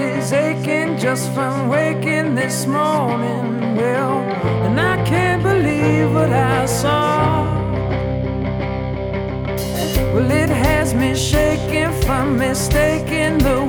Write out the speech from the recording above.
is aching just from waking this morning. Well, and I can't believe what I saw. Well, it has me shaking from mistaking the